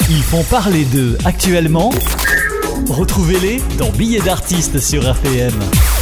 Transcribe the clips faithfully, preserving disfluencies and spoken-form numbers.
Ils font parler d'eux actuellement. Retrouvez-les dans Billets d'artistes sur R P M.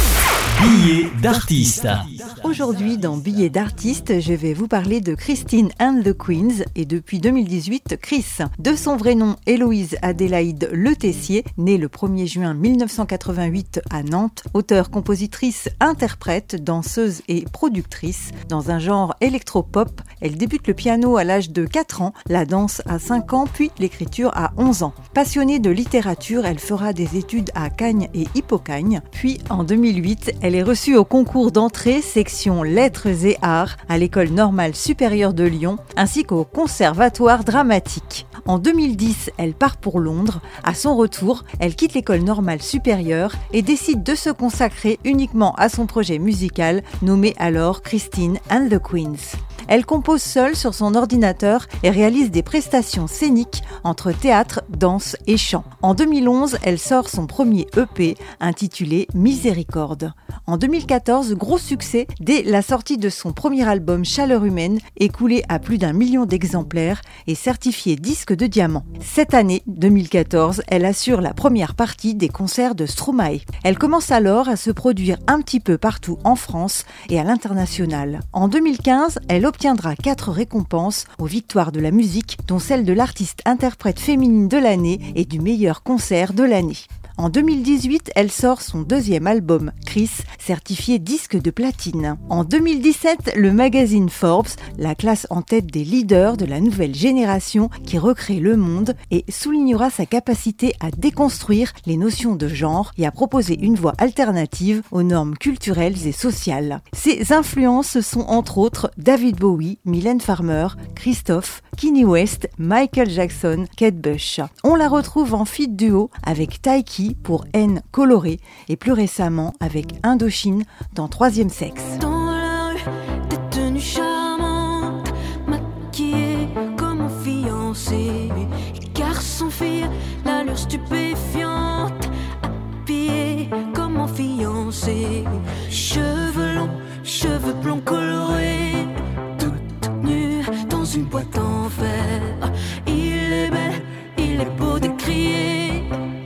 Billets d'artistes. Aujourd'hui, dans Billets d'artistes, je vais vous parler de Christine and the Queens et depuis deux mille dix-huit, Chris. De son vrai nom, Héloïse Adélaïde Le Tessier, née le premier juin mille neuf cent quatre-vingt-huit à Nantes, auteure, compositrice, interprète, danseuse et productrice. Dans un genre électropop, elle débute le piano à l'âge de quatre ans, la danse à cinq ans, puis l'écriture à onze ans. Passionnée de littérature, elle fera des études à Cagnes et Hippocagne. Puis, en deux mille huit, elle est reçue au concours d'entrée section Lettres et Arts à l'École normale supérieure de Lyon, ainsi qu'au Conservatoire dramatique. En deux mille dix, elle part pour Londres. À son retour, elle quitte l'École normale supérieure et décide de se consacrer uniquement à son projet musical, nommé alors Christine and the Queens. Elle compose seule sur son ordinateur et réalise des prestations scéniques entre théâtre, danse et chant. En deux mille onze, elle sort son premier E P intitulé Miséricorde. En deux mille quatorze, gros succès dès la sortie de son premier album Chaleur humaine, écoulé à plus d'un million d'exemplaires et certifié disque de diamant. Cette année, deux mille quatorze, elle assure la première partie des concerts de Stromae. Elle commence alors à se produire un petit peu partout en France et à l'international. En deux mille quinze, elle obtiendra quatre récompenses aux victoires de la musique, dont celle de l'artiste interprète féminine de l'année et du meilleur concert de l'année. En deux mille dix-huit, elle sort son deuxième album, Chris, certifié disque de platine. En deux mille dix-sept, le magazine Forbes la classe en tête des leaders de la nouvelle génération qui recrée le monde et soulignera sa capacité à déconstruire les notions de genre et à proposer une voie alternative aux normes culturelles et sociales. Ses influences sont entre autres David Bowie, Mylène Farmer, Christophe, Kanye West, Michael Jackson, Kate Bush. On la retrouve en feat duo avec Taiki pour Haine colorée et plus récemment avec Indochine dans Troisième Sexe. Dans la rue, t'es tenue charmante, maquillée comme un fiancé. Garçon, fille, l'allure stupéfiante, habillée comme un fiancé. Cheveux longs, cheveux blonds colorés, toute nue dans une boîte en verre. Il est bel, il est beau de crier.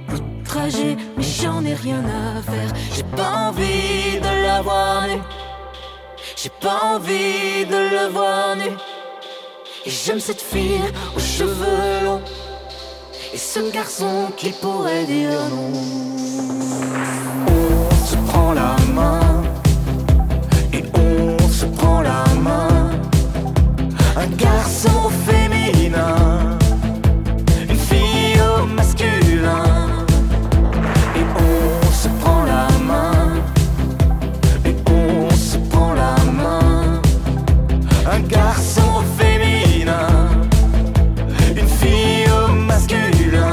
Mais j'en ai rien à faire. J'ai pas envie de la voir nue. J'ai pas envie de le voir nu. Et j'aime cette fille aux cheveux longs et ce garçon qui pourrait dire non. On se prend la main et on se prend la main. Un garçon féminin, une fille au masculin. Un garçon féminin, une fille au masculin.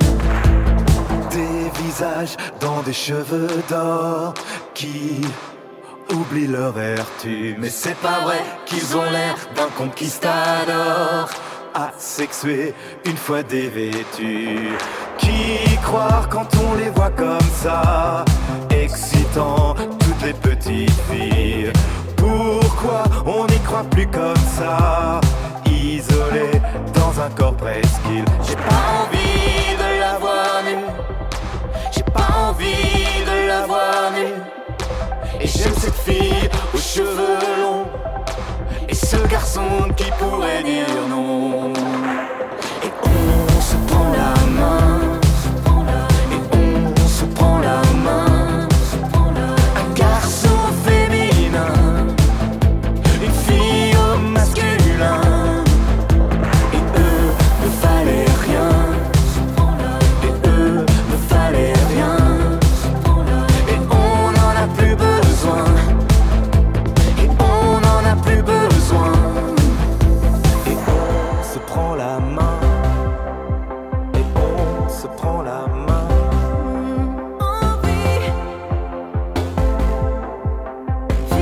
Des visages dans des cheveux d'or qui oublient leur vertu. Mais c'est pas vrai qu'ils ont l'air d'un conquistador asexué une fois dévêtus. Qui croire quand on les voit comme ça, excitant toutes les petites filles? Pourquoi on n'y croit plus comme ça, isolé dans un corps presqu'île? J'ai pas envie de la voir nue, j'ai pas envie de la voir nue. Et j'aime cette fille aux cheveux longs et ce garçon qui pourrait dire non. Et on se prend la main, et on se prend la main. Un garçon féminin, une fille au masculin. Et eux ne valaient rien, et eux ne valaient rien. Et on n'en a plus besoin, et on n'en a plus besoin. Et on se prend la main, et on se prend la main.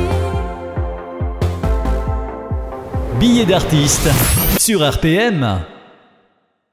Billets d'artistes sur R P M.